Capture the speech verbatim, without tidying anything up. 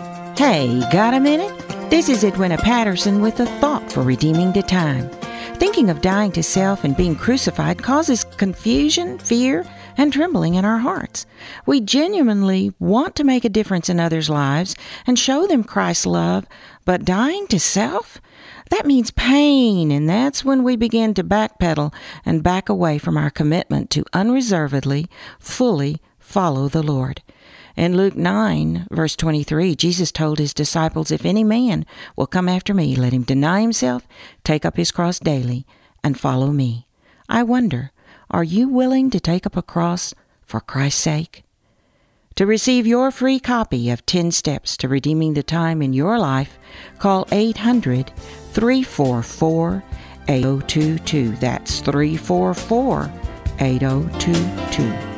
Hey, got a minute? This is Edwina Patterson with a thought for redeeming the time. Thinking of dying to self and being crucified causes confusion, fear, and trembling in our hearts. We genuinely want to make a difference in others' lives and show them Christ's love, but dying to self? That means pain, and that's when we begin to backpedal and back away from our commitment to unreservedly, fully follow the Lord. In Luke nine, verse twenty-three, Jesus told his disciples, "If any man will come after me, let him deny himself, take up his cross daily, and follow me." I wonder, are you willing to take up a cross for Christ's sake? To receive your free copy of ten Steps to Redeeming the Time in Your Life, call eight hundred, three four four, eight oh two two. That's three four four, eight oh two two.